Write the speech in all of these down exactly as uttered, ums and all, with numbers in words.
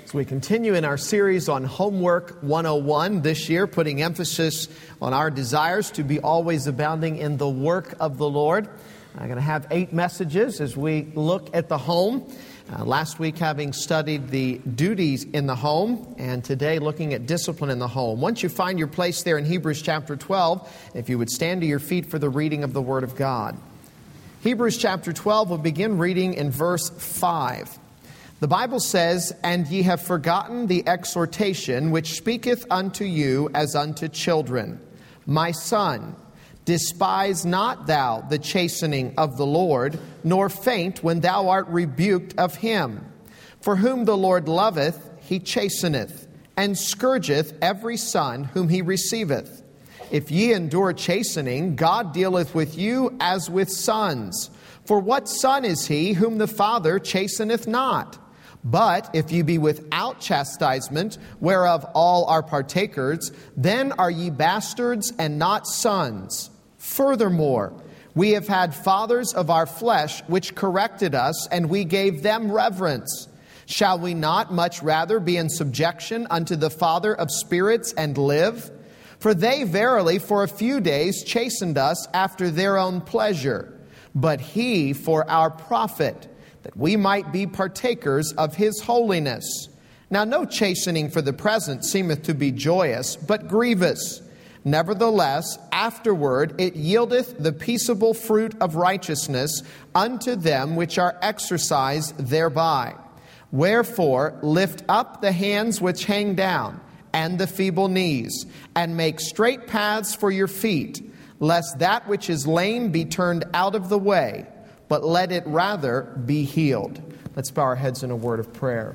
As we continue in our series on Homework one oh one this year, putting emphasis on our desires to be always abounding in the work of the Lord. I'm going to have eight messages as we look at the home. Uh, last week having studied the duties in the home, and today looking at discipline in the home. Once you find your place there in Hebrews chapter twelve, if you would stand to your feet for the reading of the Word of God. Hebrews chapter twelve, we'll begin reading in verse five. The Bible says, "And ye have forgotten the exhortation which speaketh unto you as unto children. My son, despise not thou the chastening of the Lord, nor faint when thou art rebuked of him. For whom the Lord loveth, he chasteneth, and scourgeth every son whom he receiveth. If ye endure chastening, God dealeth with you as with sons. For what son is he whom the Father chasteneth not? But if ye be without chastisement, whereof all are partakers, then are ye bastards and not sons. Furthermore, we have had fathers of our flesh which corrected us, and we gave them reverence. Shall we not much rather be in subjection unto the Father of spirits and live? For they verily for a few days chastened us after their own pleasure, but he for our profit, that we might be partakers of his holiness. Now no chastening for the present seemeth to be joyous, but grievous. Nevertheless, afterward it yieldeth the peaceable fruit of righteousness unto them which are exercised thereby. Wherefore lift up the hands which hang down, and the feeble knees, and make straight paths for your feet, lest that which is lame be turned out of the way, but let it rather be healed." Let's bow our heads in a word of prayer.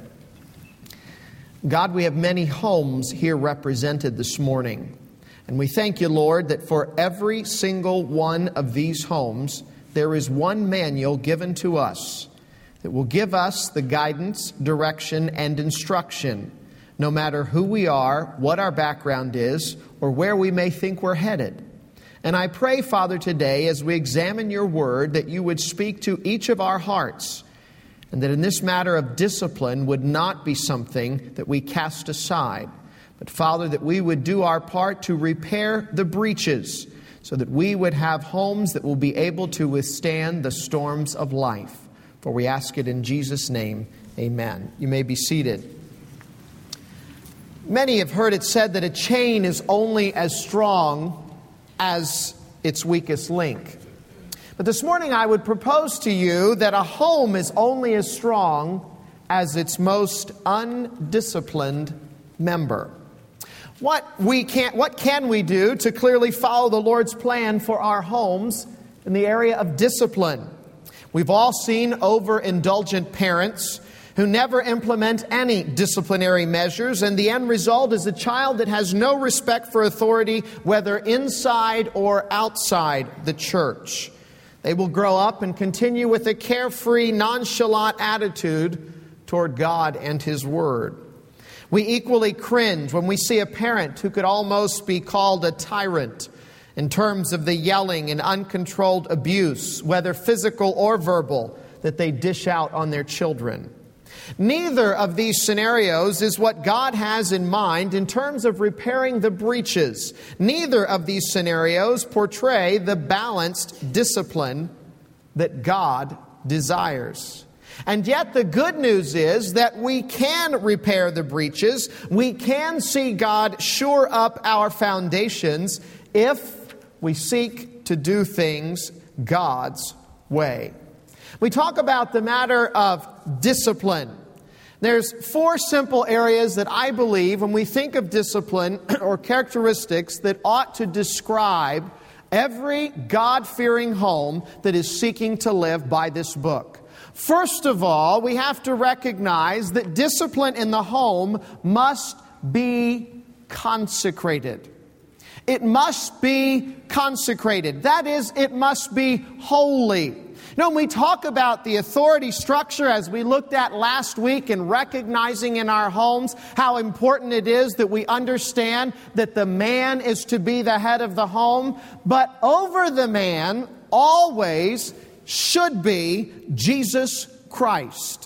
God, we have many homes here represented this morning. And we thank you, Lord, that for every single one of these homes, there is one manual given to us that will give us the guidance, direction, and instruction, no matter who we are, what our background is, or where we may think we're headed. And I pray, Father, today as we examine your word, that you would speak to each of our hearts, and that in this matter of discipline would not be something that we cast aside, but, Father, that we would do our part to repair the breaches so that we would have homes that will be able to withstand the storms of life. For we ask it in Jesus' name, amen. You may be seated. Many have heard it said that a chain is only as strong as its weakest link. But this morning I would propose to you that a home is only as strong as its most undisciplined member. What we can, what can we do to clearly follow the Lord's plan for our homes in the area of discipline? We've all seen overindulgent parents who never implement any disciplinary measures, and the end result is a child that has no respect for authority, whether inside or outside the church. They will grow up and continue with a carefree, nonchalant attitude toward God and His Word. We equally cringe when we see a parent who could almost be called a tyrant in terms of the yelling and uncontrolled abuse, whether physical or verbal, that they dish out on their children. Neither of these scenarios is what God has in mind in terms of repairing the breaches. Neither of these scenarios portray the balanced discipline that God desires. And yet the good news is that we can repair the breaches. We can see God shore up our foundations if we seek to do things God's way. We talk about the matter of discipline. There's four simple areas that I believe when we think of discipline or characteristics that ought to describe every God-fearing home that is seeking to live by this book. First of all, we have to recognize that discipline in the home must be consecrated. It must be consecrated. That is, it must be holy. You know, when we talk about the authority structure, as we looked at last week, and recognizing in our homes how important it is that we understand that the man is to be the head of the home, but over the man always should be Jesus Christ.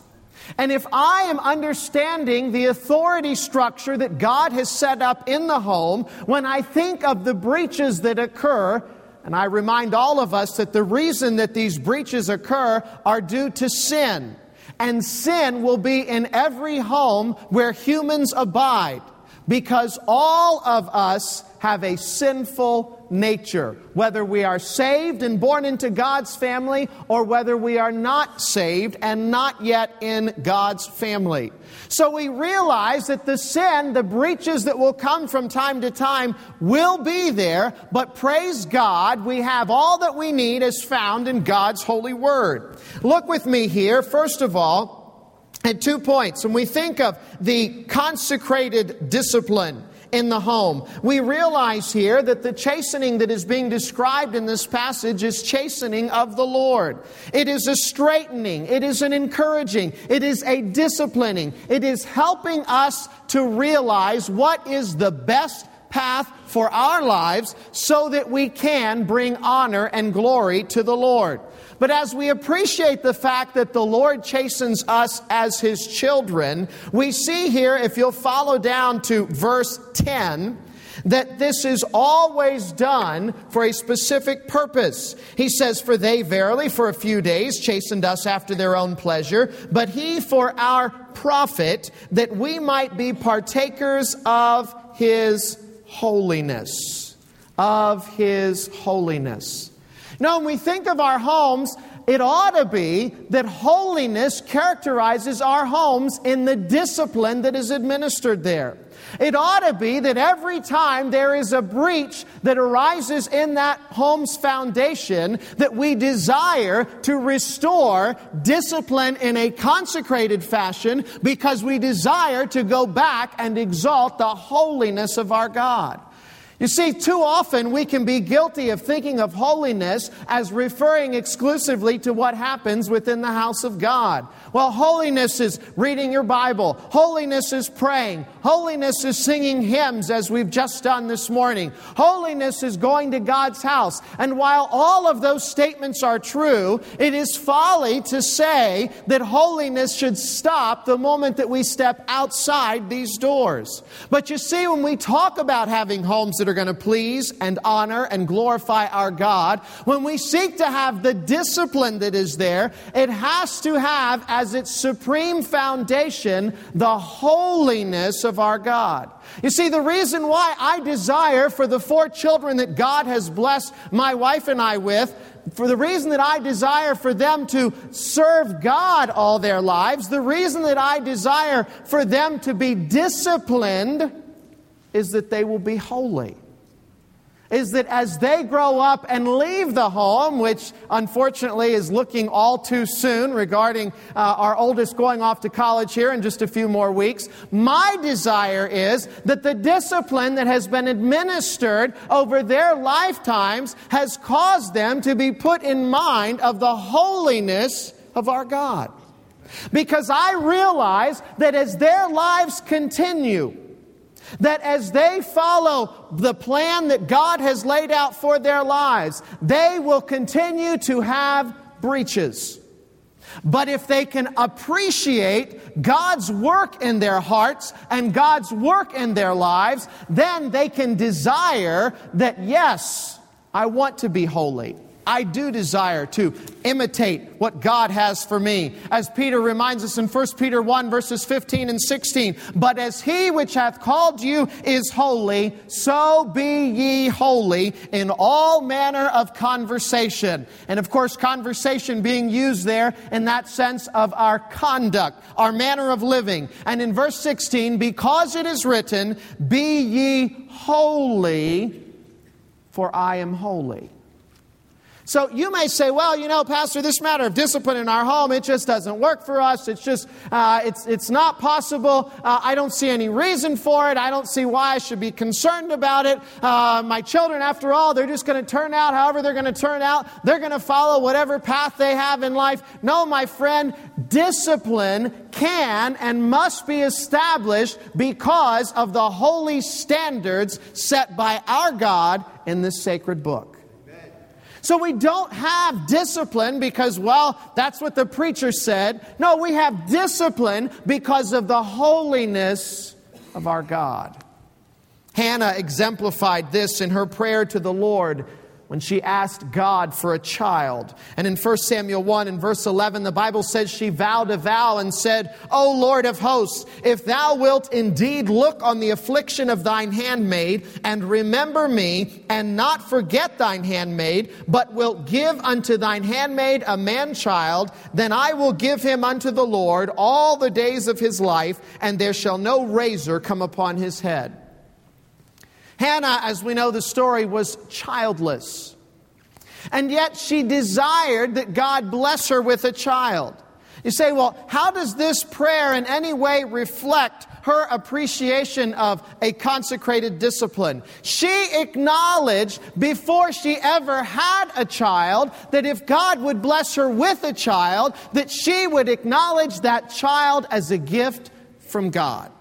And if I am understanding the authority structure that God has set up in the home, when I think of the breaches that occur, and I remind all of us that the reason that these breaches occur are due to sin. And sin will be in every home where humans abide, because all of us have a sinful nature, whether we are saved and born into God's family or whether we are not saved and not yet in God's family. So we realize that the sin, the breaches that will come from time to time will be there, but praise God, we have all that we need as found in God's holy word. Look with me here, first of all, at two points. When we think of the consecrated discipline in the home, we realize here that the chastening that is being described in this passage is chastening of the Lord. It is a straightening, it is an encouraging, it is a disciplining, it is helping us to realize what is the best path for our lives so that we can bring honor and glory to the Lord. But as we appreciate the fact that the Lord chastens us as His children, we see here, if you'll follow down to verse ten, that this is always done for a specific purpose. He says, "For they verily for a few days chastened us after their own pleasure, but He for our profit, that we might be partakers of His holiness." Of His holiness. Now, when we think of our homes, it ought to be that holiness characterizes our homes in the discipline that is administered there. It ought to be that every time there is a breach that arises in that home's foundation, that we desire to restore discipline in a consecrated fashion because we desire to go back and exalt the holiness of our God. You see, too often we can be guilty of thinking of holiness as referring exclusively to what happens within the house of God. Well, holiness is reading your Bible. Holiness is praying. Holiness is singing hymns, as we've just done this morning. Holiness is going to God's house. And while all of those statements are true, it is folly to say that holiness should stop the moment that we step outside these doors. But you see, when we talk about having homes that are going to please and honor and glorify our God, when we seek to have the discipline that is there, it has to have as its supreme foundation the holiness of our God. You see, the reason why I desire for the four children that God has blessed my wife and I with, for the reason that I desire for them to serve God all their lives, the reason that I desire for them to be disciplined is that they will be holy. Is that as they grow up and leave the home, which unfortunately is looking all too soon regarding uh, our oldest going off to college here in just a few more weeks, my desire is that the discipline that has been administered over their lifetimes has caused them to be put in mind of the holiness of our God. Because I realize that as their lives continue, that as they follow the plan that God has laid out for their lives, they will continue to have breaches. But if they can appreciate God's work in their hearts and God's work in their lives, then they can desire that, yes, I want to be holy. I do desire to imitate what God has for me. As Peter reminds us in First Peter one, verses fifteen and sixteen, "But as He which hath called you is holy, so be ye holy in all manner of conversation." And of course, conversation being used there in that sense of our conduct, our manner of living. And in verse sixteen, "Because it is written, be ye holy, for I am holy." So you may say, well, you know, Pastor, this matter of discipline in our home, it just doesn't work for us. It's just, uh, it's it's not possible. Uh, I don't see any reason for it. I don't see why I should be concerned about it. Uh, my children, after all, they're just going to turn out however they're going to turn out. They're going to follow whatever path they have in life. No, my friend, discipline can and must be established because of the holy standards set by our God in this sacred book. So we don't have discipline because, well, that's what the preacher said. No, we have discipline because of the holiness of our God. Hannah exemplified this in her prayer to the Lord when she asked God for a child. And in First Samuel one and verse eleven, the Bible says she vowed a vow and said, O Lord of hosts, if thou wilt indeed look on the affliction of thine handmaid, and remember me, and not forget thine handmaid, but wilt give unto thine handmaid a man-child, then I will give him unto the Lord all the days of his life, and there shall no razor come upon his head. Hannah, as we know the story, was childless. And yet she desired that God bless her with a child. You say, well, how does this prayer in any way reflect her appreciation of a consecrated discipline? She acknowledged before she ever had a child that if God would bless her with a child, that she would acknowledge that child as a gift from God.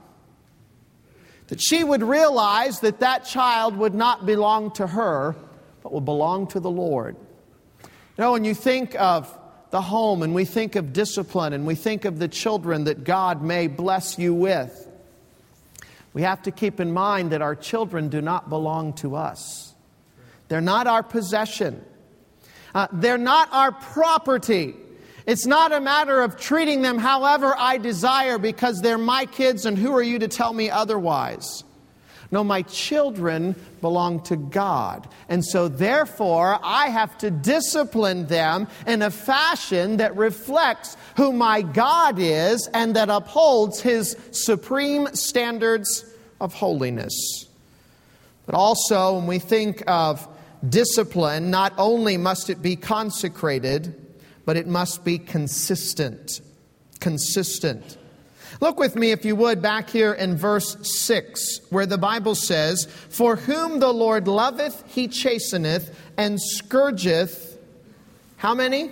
That she would realize that that child would not belong to her, but would belong to the Lord. You know, when you think of the home and we think of discipline and we think of the children that God may bless you with, we have to keep in mind that our children do not belong to us. They're not our possession. Uh, they're not our property. It's not a matter of treating them however I desire because they're my kids and who are you to tell me otherwise? No, my children belong to God. And so therefore, I have to discipline them in a fashion that reflects who my God is and that upholds His supreme standards of holiness. But also, when we think of discipline, not only must it be consecrated, but it must be consistent. Consistent. Look with me, if you would, back here in verse six, where the Bible says, For whom the Lord loveth, He chasteneth, and scourgeth, how many?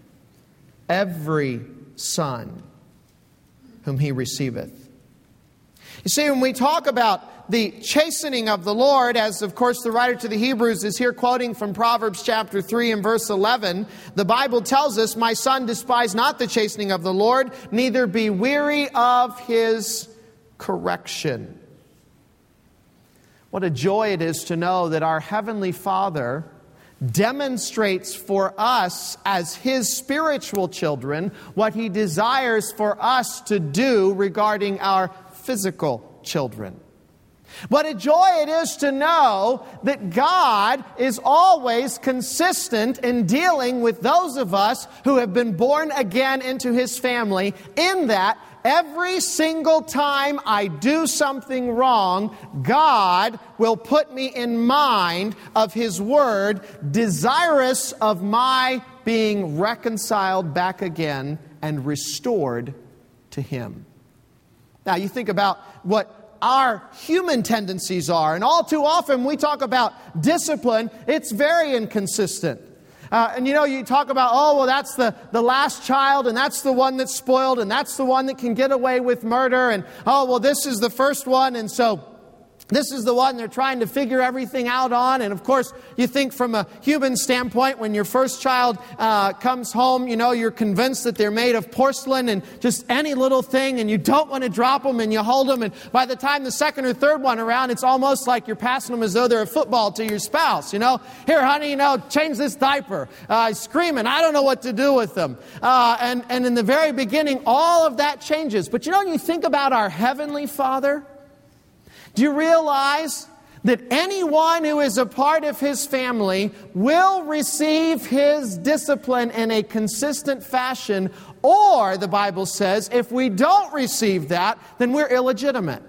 Every son whom He receiveth. You see, when we talk about the chastening of the Lord, as of course the writer to the Hebrews is here quoting from Proverbs chapter three and verse eleven, the Bible tells us, My son, despise not the chastening of the Lord, neither be weary of His correction. What a joy it is to know that our Heavenly Father demonstrates for us as His spiritual children what He desires for us to do regarding our physical children. What a joy it is to know that God is always consistent in dealing with those of us who have been born again into His family, in that every single time I do something wrong, God will put me in mind of His Word, desirous of my being reconciled back again and restored to Him. Now, you think about what our human tendencies are. And all too often we talk about discipline, it's very inconsistent. Uh, and you know, you talk about, oh, well, that's the, the last child, and that's the one that's spoiled, and that's the one that can get away with murder, and oh, well, this is the first one, and so this is the one they're trying to figure everything out on. And of course, you think from a human standpoint, when your first child uh, comes home, you know, you're convinced that they're made of porcelain and just any little thing, and you don't want to drop them, and you hold them. And by the time the second or third one around, it's almost like you're passing them as though they're a football to your spouse. You know, here, honey, you know, change this diaper. Uh, screaming, I don't know what to do with them. Uh, and, and in the very beginning, all of that changes. But you know, when you think about our Heavenly Father, do you realize that anyone who is a part of His family will receive His discipline in a consistent fashion? Or, the Bible says, if we don't receive that, then we're illegitimate.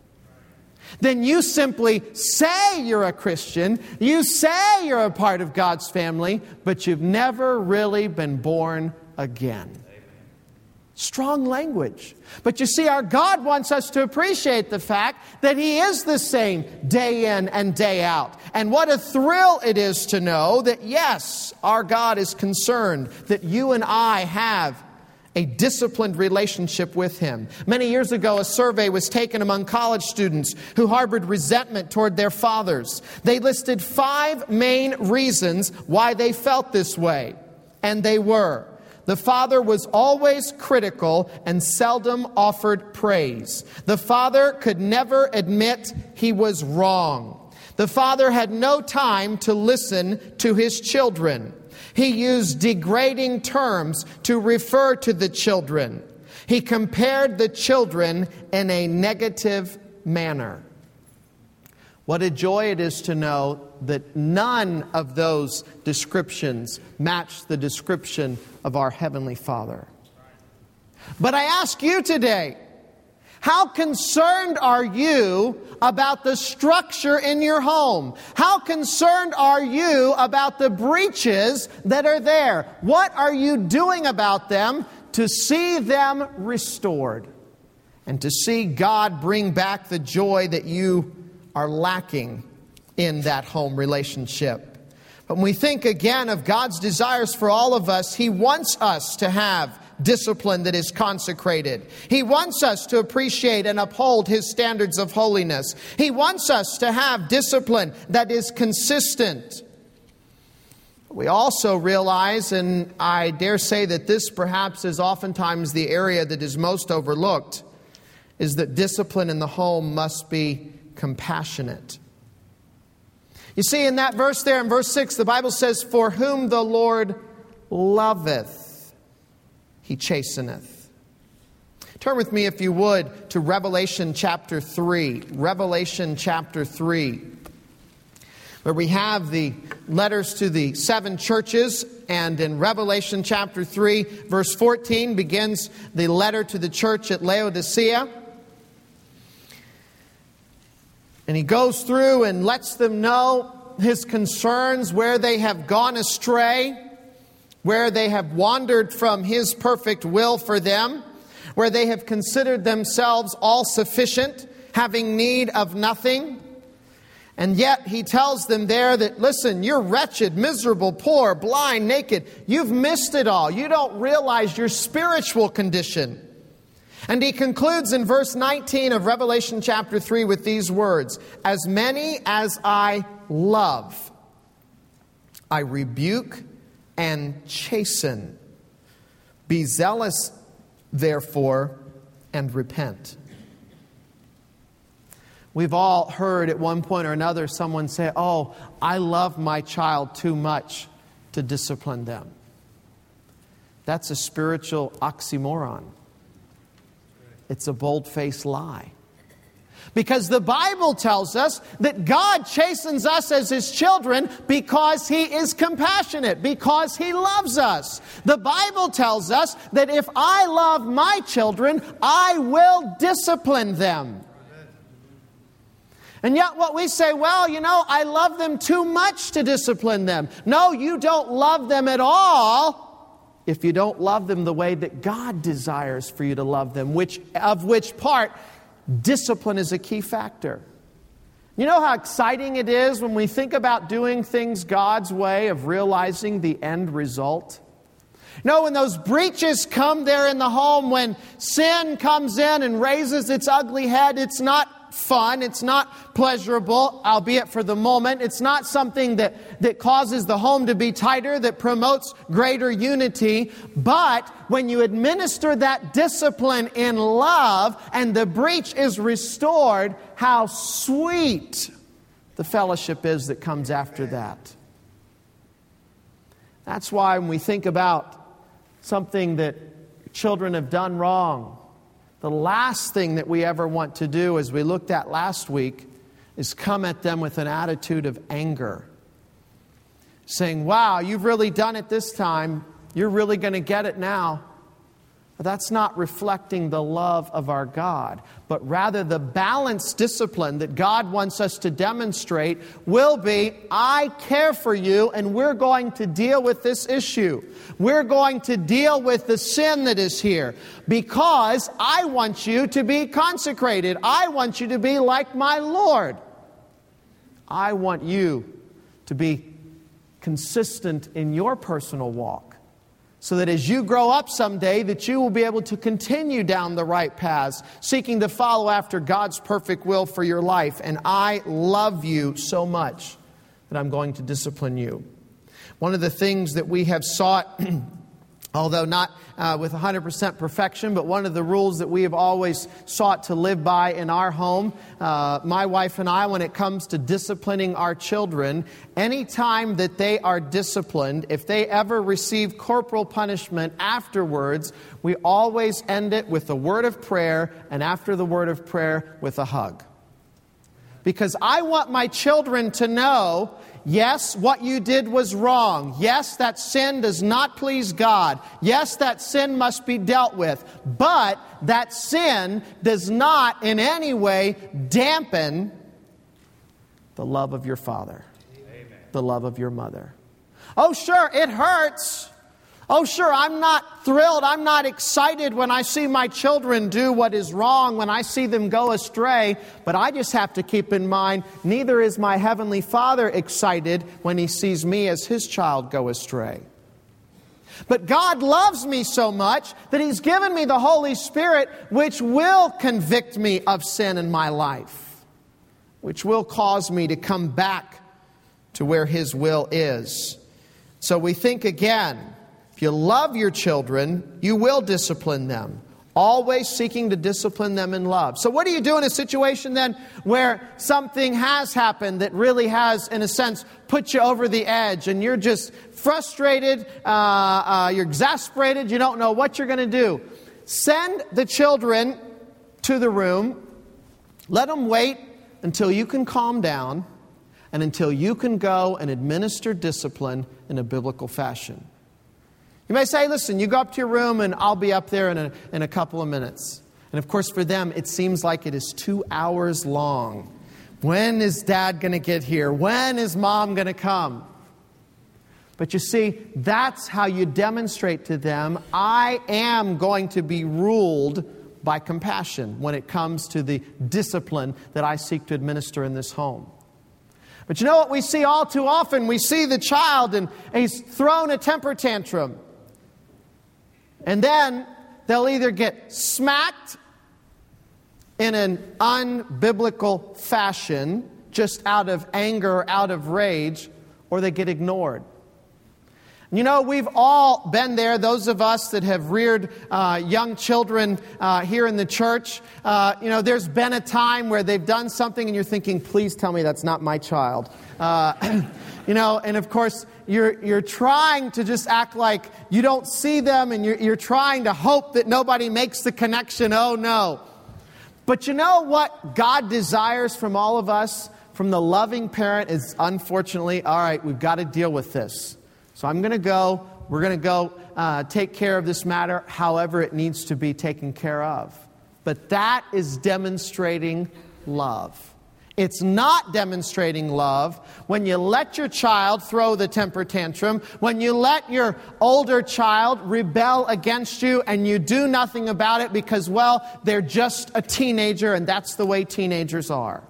Then you simply say you're a Christian, you say you're a part of God's family, but you've never really been born again. Strong language. But you see, our God wants us to appreciate the fact that He is the same day in and day out. And what a thrill it is to know that, yes, our God is concerned that you and I have a disciplined relationship with Him. Many years ago, a survey was taken among college students who harbored resentment toward their fathers. They listed five main reasons why they felt this way. And they were: the father was always critical and seldom offered praise. The father could never admit he was wrong. The father had no time to listen to his children. He used degrading terms to refer to the children. He compared the children in a negative manner. What a joy it is to know that none of those descriptions match the description of our Heavenly Father. But I ask you today, how concerned are you about the structure in your home? How concerned are you about the breaches that are there? What are you doing about them to see them restored and to see God bring back the joy that you are lacking in that home relationship? But when we think again of God's desires for all of us, He wants us to have discipline that is consecrated. He wants us to appreciate and uphold His standards of holiness. He wants us to have discipline that is consistent. We also realize, and I dare say that this perhaps is oftentimes the area that is most overlooked, is that discipline in the home must be compassionate. You see, in that verse there, in verse six, the Bible says, "For whom the Lord loveth, He chasteneth." Turn with me, if you would, to Revelation chapter three. Revelation chapter three, where we have the letters to the seven churches. And in Revelation chapter three, verse fourteen, begins the letter to the church at Laodicea. And he goes through and lets them know his concerns, where they have gone astray, where they have wandered from His perfect will for them, where they have considered themselves all sufficient, having need of nothing. And yet He tells them there that, listen, you're wretched, miserable, poor, blind, naked. You've missed it all. You don't realize your spiritual condition. And He concludes in verse nineteen of Revelation chapter three with these words: "As many as I love, I rebuke and chasten. Be zealous, therefore, and repent." We've all heard at one point or another someone say, "Oh, I love my child too much to discipline them." That's a spiritual oxymoron. It's a bold-faced lie. Because the Bible tells us that God chastens us as His children because He is compassionate, because He loves us. The Bible tells us that if I love my children, I will discipline them. And yet what we say, well, you know, I love them too much to discipline them. No, you don't love them at all if you don't love them the way that God desires for you to love them, which of which part discipline is a key factor. You know how exciting it is when we think about doing things God's way, of realizing the end result? You know, when those breaches come there in the home, when sin comes in and raises its ugly head, it's not fun, it's not pleasurable, albeit for the moment. It's not something that, that causes the home to be tighter, that promotes greater unity. But when you administer that discipline in love and the breach is restored, how sweet the fellowship is that comes after that. That's why when we think about something that children have done wrong, the last thing that we ever want to do, as we looked at last week, is come at them with an attitude of anger. Saying, wow, you've really done it this time. You're really going to get it now. But that's not reflecting the love of our God. But rather the balanced discipline that God wants us to demonstrate will be, I care for you and we're going to deal with this issue. We're going to deal with the sin that is here because I want you to be consecrated. I want you to be like my Lord. I want you to be consistent in your personal walk so that as you grow up someday, that you will be able to continue down the right paths, seeking to follow after God's perfect will for your life. And I love you so much that I'm going to discipline you. One of the things that we have sought, although not uh, with one hundred percent perfection, but one of the rules that we have always sought to live by in our home, uh, my wife and I, when it comes to disciplining our children, any time that they are disciplined, if they ever receive corporal punishment afterwards, we always end it with a word of prayer, and after the word of prayer, with a hug. Because I want my children to know, yes, what you did was wrong. Yes, that sin does not please God. Yes, that sin must be dealt with. But that sin does not in any way dampen the love of your father, Amen. The love of your mother. Oh, sure, it hurts. Oh, sure, I'm not thrilled, I'm not excited when I see my children do what is wrong, when I see them go astray. But I just have to keep in mind, neither is my Heavenly Father excited when He sees me as His child go astray. But God loves me so much that He's given me the Holy Spirit, which will convict me of sin in my life, which will cause me to come back to where His will is. So we think again, if you love your children, you will discipline them, always seeking to discipline them in love. So what do you do in a situation then where something has happened that really has, in a sense, put you over the edge and you're just frustrated, uh, uh, you're exasperated, you don't know what you're going to do? Send the children to the room, let them wait until you can calm down and until you can go and administer discipline in a biblical fashion. You may say, listen, you go up to your room and I'll be up there in a, in a couple of minutes. And of course for them, it seems like it is two hours long. When is Dad going to get here? When is Mom going to come? But you see, that's how you demonstrate to them, I am going to be ruled by compassion when it comes to the discipline that I seek to administer in this home. But you know what we see all too often? We see the child and he's thrown a temper tantrum. And then they'll either get smacked in an unbiblical fashion, just out of anger, out of rage, or they get ignored. You know, we've all been there, those of us that have reared uh, young children uh, here in the church. Uh, you know, there's been a time where they've done something and you're thinking, please tell me that's not my child. Uh, you know, and of course, you're you're trying to just act like you don't see them and you're, you're trying to hope that nobody makes the connection. Oh, no. But you know what God desires from all of us, from the loving parent, is unfortunately, all right, we've got to deal with this. So I'm going to go, we're going to go uh, take care of this matter however it needs to be taken care of. But that is demonstrating love. It's not demonstrating love when you let your child throw the temper tantrum, when you let your older child rebel against you and you do nothing about it because, well, they're just a teenager and that's the way teenagers are.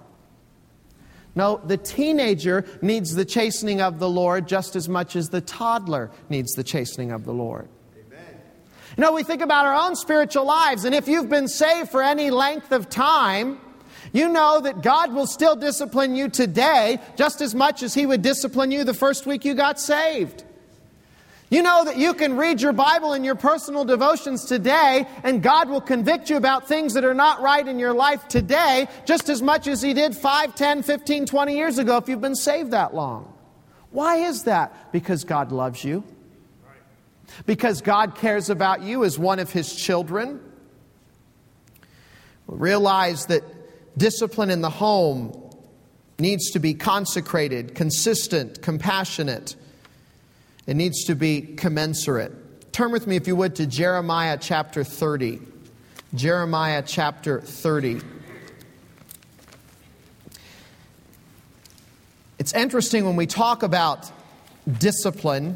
No, the teenager needs the chastening of the Lord just as much as the toddler needs the chastening of the Lord. Amen. You know, we think about our own spiritual lives, and if you've been saved for any length of time, you know that God will still discipline you today just as much as He would discipline you the first week you got saved. You know that you can read your Bible in your personal devotions today, and God will convict you about things that are not right in your life today just as much as He did five, ten, fifteen, twenty years ago if you've been saved that long. Why is that? Because God loves you. Because God cares about you as one of His children. Realize that discipline in the home needs to be consecrated, consistent, compassionate. It needs to be commensurate. Turn with me, if you would, to Jeremiah chapter thirty. Jeremiah chapter thirty. It's interesting when we talk about discipline.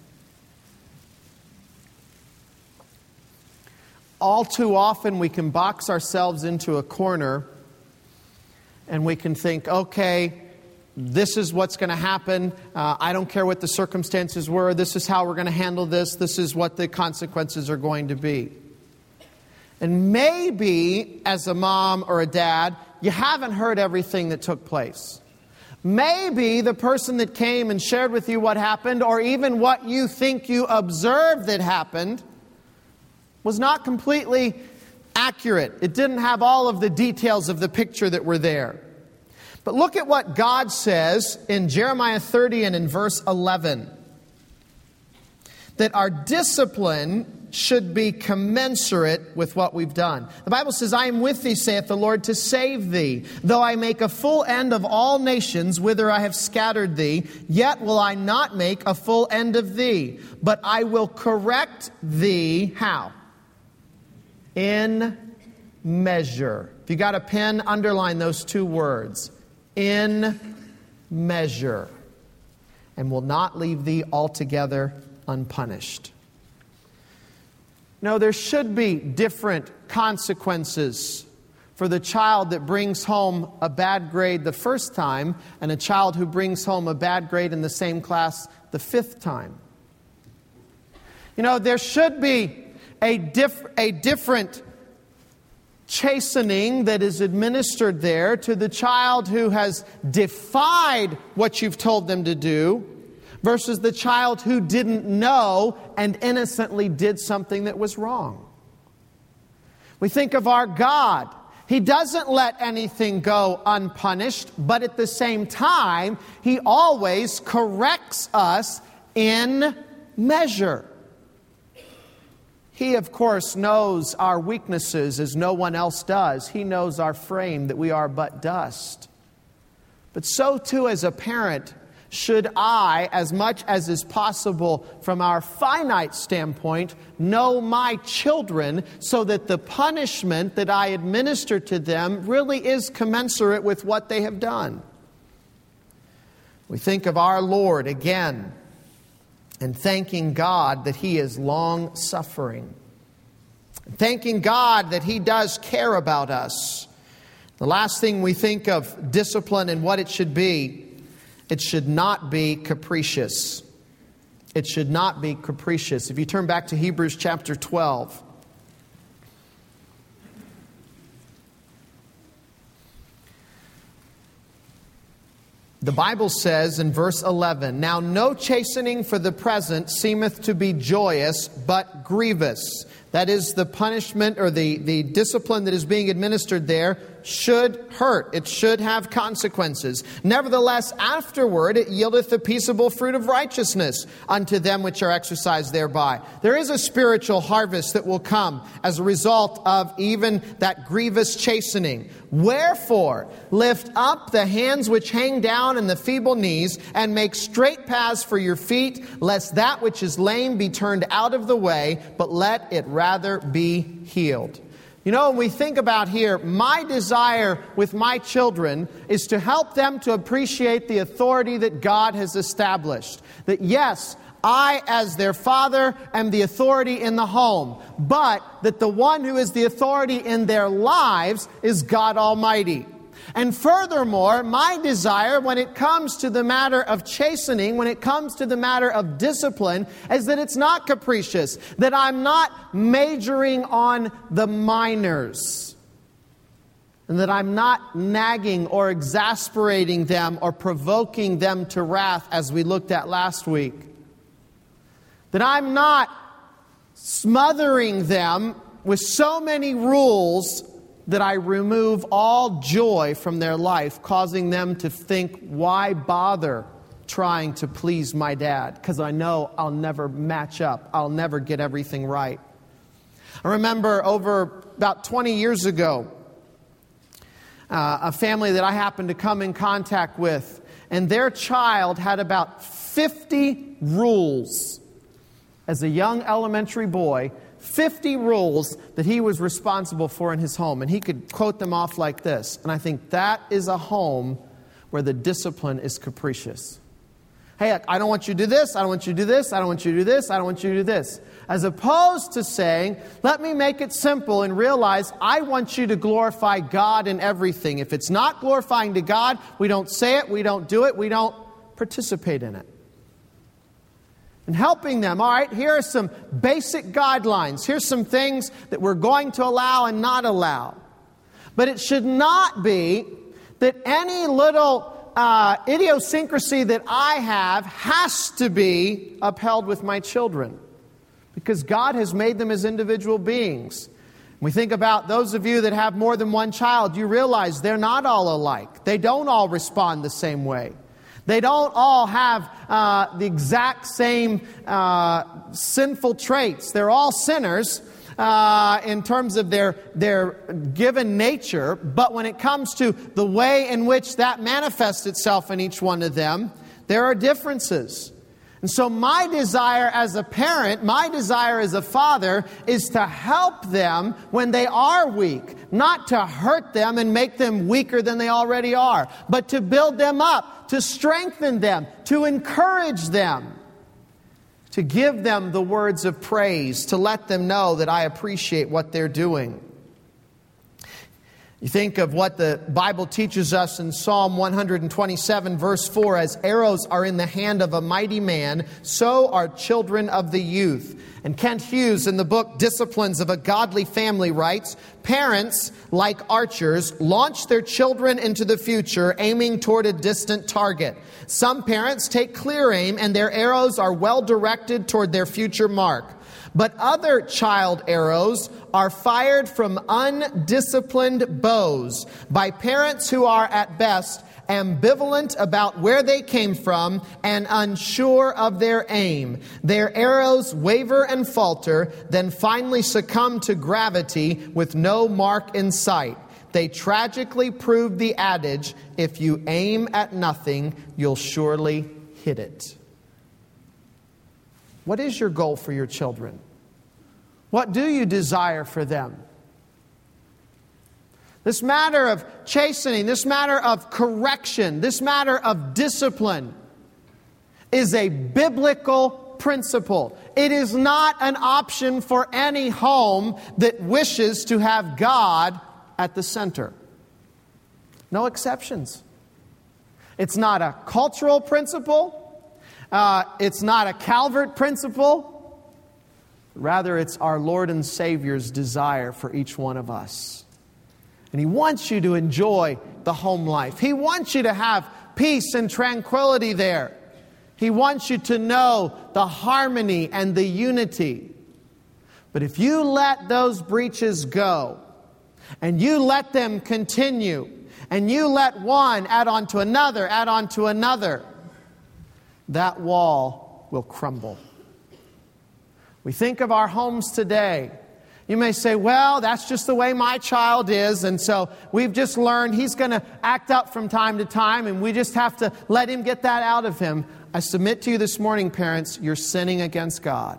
All too often we can box ourselves into a corner and we can think, okay, this is what's going to happen. Uh, I don't care what the circumstances were. This is how we're going to handle this. This is what the consequences are going to be. And maybe, as a mom or a dad, you haven't heard everything that took place. Maybe the person that came and shared with you what happened, or even what you think you observed that happened, was not completely accurate. It didn't have all of the details of the picture that were there. But look at what God says in Jeremiah thirty and in verse eleven. That our discipline should be commensurate with what we've done. The Bible says, I am with thee, saith the Lord, to save thee. Though I make a full end of all nations, whither I have scattered thee, yet will I not make a full end of thee. But I will correct thee, how? In measure. If you got a pen, underline those two words. In measure. And will not leave thee altogether unpunished. No, there should be different consequences for the child that brings home a bad grade the first time and a child who brings home a bad grade in the same class the fifth time. You know, there should be a, diff- a different chastening that is administered there to the child who has defied what you've told them to do versus the child who didn't know and innocently did something that was wrong. We think of our God. He doesn't let anything go unpunished, but at the same time, He always corrects us in measure. He, of course, knows our weaknesses as no one else does. He knows our frame, that we are but dust. But so too, as a parent, should I, as much as is possible from our finite standpoint, know my children so that the punishment that I administer to them really is commensurate with what they have done. We think of our Lord again, and thanking God that He is long-suffering. Thanking God that He does care about us. The last thing we think of discipline and what it should be, it should not be capricious. It should not be capricious. If you turn back to Hebrews chapter twelve. The Bible says in verse eleven, Now no chastening for the present seemeth to be joyous, but grievous. That is, the punishment or the, the discipline that is being administered there should hurt. It should have consequences. Nevertheless, afterward it yieldeth the peaceable fruit of righteousness unto them which are exercised thereby. There is a spiritual harvest that will come as a result of even that grievous chastening. Wherefore, lift up the hands which hang down and the feeble knees, and make straight paths for your feet, lest that which is lame be turned out of the way, but let it rather be healed. You know, when we think about here, my desire with my children is to help them to appreciate the authority that God has established. That yes, I, as their father, am the authority in the home, but that the one who is the authority in their lives is God Almighty. And furthermore, my desire when it comes to the matter of chastening, when it comes to the matter of discipline, is that it's not capricious, that I'm not majoring on the minors, and that I'm not nagging or exasperating them or provoking them to wrath as we looked at last week. That I'm not smothering them with so many rules that I remove all joy from their life, causing them to think, why bother trying to please my dad? Because I know I'll never match up. I'll never get everything right. I remember over about twenty years ago, uh, a family that I happened to come in contact with, and their child had about fifty rules as a young elementary boy, fifty rules that he was responsible for in his home. And he could quote them off like this. And I think that is a home where the discipline is capricious. Hey, I don't want you to do this, I don't want you to do this, I don't want you to do this, I don't want you to do this. As opposed to saying, let me make it simple and realize I want you to glorify God in everything. If it's not glorifying to God, we don't say it, we don't do it, we don't participate in it. And helping them, all right, here are some basic guidelines. Here's some things that we're going to allow and not allow. But it should not be that any little uh, idiosyncrasy that I have has to be upheld with my children. Because God has made them as individual beings. We think about those of you that have more than one child, you realize they're not all alike. They don't all respond the same way. They don't all have uh, the exact same uh, sinful traits. They're all sinners uh, in terms of their, their given nature. But when it comes to the way in which that manifests itself in each one of them, there are differences. And so my desire as a parent, my desire as a father, is to help them when they are weak. Not to hurt them and make them weaker than they already are, but to build them up, to strengthen them, to encourage them, to give them the words of praise, to let them know that I appreciate what they're doing. You think of what the Bible teaches us in Psalm one twenty-seven, verse four, as arrows are in the hand of a mighty man, so are children of the youth. And Kent Hughes, in the book Disciplines of a Godly Family, writes, parents, like archers, launch their children into the future, aiming toward a distant target. Some parents take clear aim, and their arrows are well directed toward their future mark. But other child arrows are fired from undisciplined bows by parents who are at best ambivalent about where they came from and unsure of their aim. Their arrows waver and falter, then finally succumb to gravity with no mark in sight. They tragically prove the adage, if you aim at nothing, you'll surely hit it. What is your goal for your children? What do you desire for them? This matter of chastening, this matter of correction, this matter of discipline is a biblical principle. It is not an option for any home that wishes to have God at the center. No exceptions. It's not a cultural principle. Uh, it's not a Calvert principle. Rather, it's our Lord and Savior's desire for each one of us. And He wants you to enjoy the home life. He wants you to have peace and tranquility there. He wants you to know the harmony and the unity. But if you let those breaches go, and you let them continue, and you let one add on to another, add on to another, that wall will crumble. We think of our homes today. You may say, well, that's just the way my child is, and so we've just learned he's going to act up from time to time, and we just have to let him get that out of him. I submit to you this morning, parents, you're sinning against God.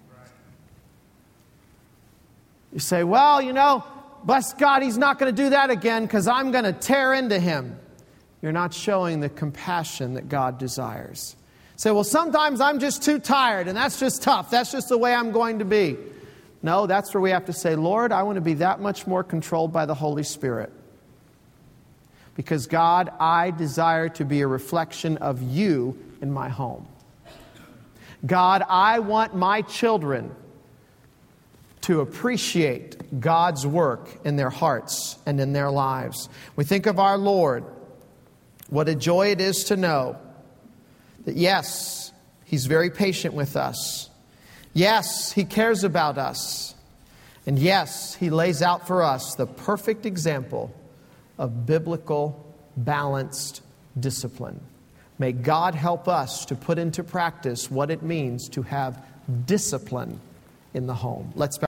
You say, well, you know, bless God, he's not going to do that again because I'm going to tear into him. You're not showing the compassion that God desires. Say, well, sometimes I'm just too tired, and that's just tough. That's just the way I'm going to be. No, that's where we have to say, Lord, I want to be that much more controlled by the Holy Spirit. Because, God, I desire to be a reflection of you in my home. God, I want my children to appreciate God's work in their hearts and in their lives. We think of our Lord. What a joy it is to know that, yes, He's very patient with us. Yes, He cares about us. And yes, He lays out for us the perfect example of biblical, balanced discipline. May God help us to put into practice what it means to have discipline in the home. Let's